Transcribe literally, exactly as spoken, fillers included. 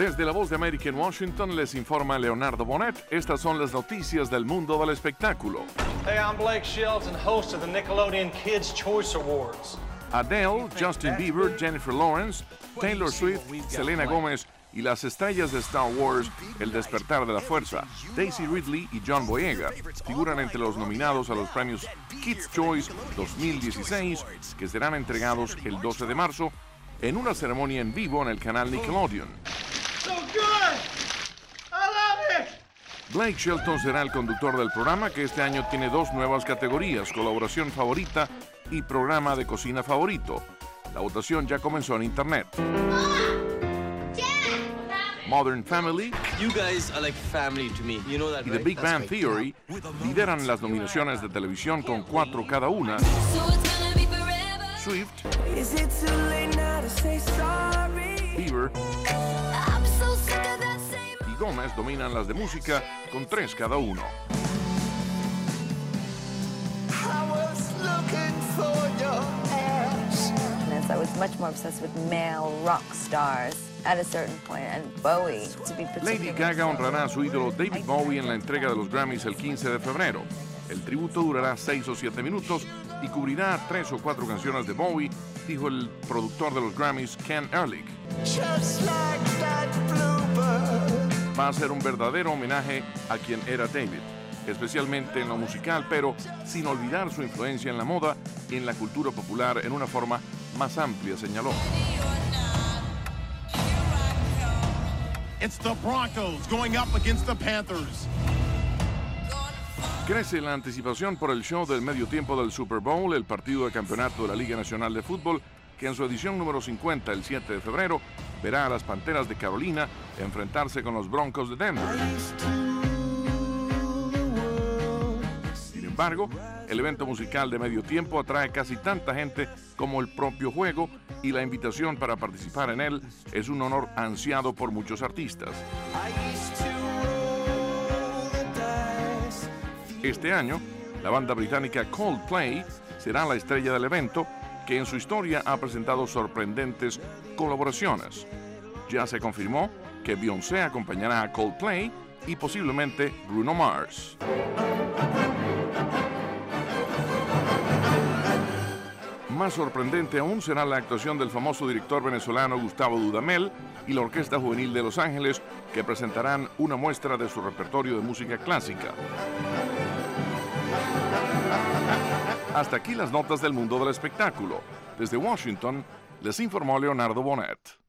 Desde la Voz de América en Washington les informa Leonardo Bonet. Estas son las noticias del mundo del espectáculo. Hey, I'm Blake Shelton, host of the Nickelodeon Kids' Choice Awards. Adele, Justin Bieber, Jennifer Lawrence, Taylor Swift, Selena Gomez y las estrellas de Star Wars, El despertar de la fuerza, Daisy Ridley y John Boyega, figuran entre los nominados a los premios Kids' Choice dos mil dieciséis, que serán entregados el doce de marzo en una ceremonia en vivo en el canal Nickelodeon. So good! I love it! Blake Shelton será el conductor del programa, que este año tiene dos nuevas categorías: colaboración favorita y programa de cocina favorito. La votación ya comenzó en internet. Modern Family You guys are like family to me. You know that, y The right? Big That's Bang right. Theory lideran las nominaciones de televisión con cuatro cada una. Swift, Bieber y Gomez dominan las de música con tres cada uno. I was much more obsessed with male rock stars at a certain point, and Bowie to be particularly. Lady Gaga honrará a su ídolo David Bowie en la entrega de los Grammys el quince de febrero. El tributo durará seis o siete minutos y cubrirá tres o cuatro canciones de Bowie, dijo el productor de los Grammys, Ken Ehrlich. Va a ser un verdadero homenaje a quien era David, especialmente en lo musical, pero sin olvidar su influencia en la moda y en la cultura popular en una forma más amplia, señaló. It's the Broncos going up against the Panthers. Crece la anticipación por el show del medio tiempo del Super Bowl, el partido de campeonato de la Liga Nacional de Fútbol, que en su edición número cincuenta, el siete de febrero, verá a las Panteras de Carolina enfrentarse con los Broncos de Denver. Sin embargo, el evento musical de medio tiempo atrae casi tanta gente como el propio juego, y la invitación para participar en él es un honor ansiado por muchos artistas. Este año, la banda británica Coldplay será la estrella del evento, que en su historia ha presentado sorprendentes colaboraciones. Ya se confirmó que Beyoncé acompañará a Coldplay y posiblemente Bruno Mars. Más sorprendente aún será la actuación del famoso director venezolano Gustavo Dudamel y la Orquesta Juvenil de Los Ángeles, que presentarán una muestra de su repertorio de música clásica. Hasta aquí las notas del mundo del espectáculo. Desde Washington, les informó Leonardo Bonet.